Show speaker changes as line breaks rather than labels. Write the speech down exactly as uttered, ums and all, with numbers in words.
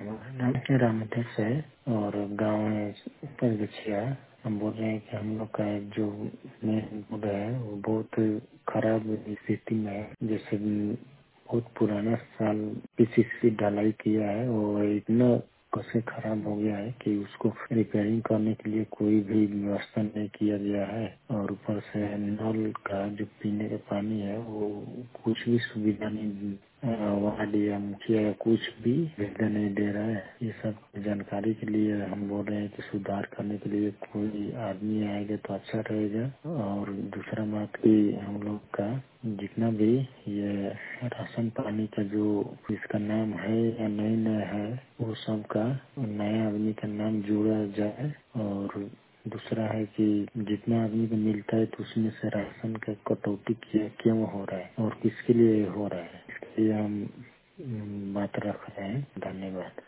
हमारा नाम है रामदेव है और गांव है ऊपर बिछिया। हम बोल रहे हैं कि हम लोग का जो मेन रोड है वो बहुत खराब स्थिति में है। जैसे बहुत पुराना साल किसी से ढलाई किया है और इतना कैसे खराब हो गया है कि उसको रिपेयरिंग करने के लिए कोई भी व्यवस्था नहीं किया गया है। और ऊपर से नल का जो पीने का पानी है वो कुछ भी सुविधा नहीं, अ, वार्ड या मुखिया या कुछ भी सुविधा नहीं दे रहा है। ये सब जानकारी के लिए हम बोल रहे हैं कि सुधार करने के लिए कोई आदमी आएगा तो अच्छा रहेगा। और दूसरा बात कि हम लोग का जितना भी ये राशन पानी का जो इसका नाम है या नहीं नया है वो सब का नया आदमी का नाम जोड़ा जाए। और दूसरा है कि जितना आदमी को मिलता है तो उसमें से राशन का कटौती किया क्यों हो रहा है और किसके लिए हो रहा है, इसके लिए हम अम, बात रख रहे हैं। धन्यवाद।